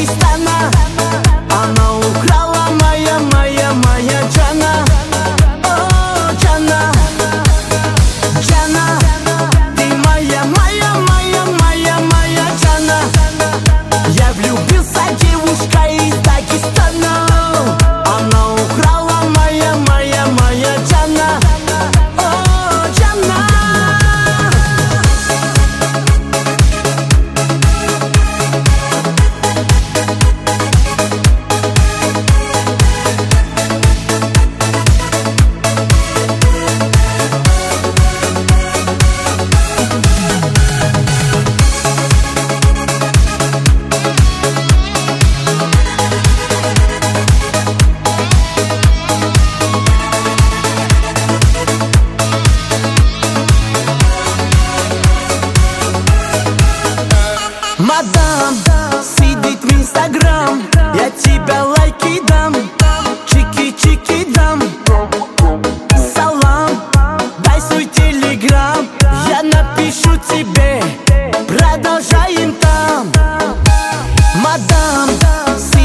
Дагестана. Она украла моя Джана. О, Джана, Джана, ты моя Джана. Я влюбился, девушка из Дагестана. Она украла моя Джана. О, Джана. Мадам, сидит в Инстаграм, я тебя лайки дам, чики-чики дам. Салам, дай свой телеграм, я напишу тебе, продолжаем там. Мадам,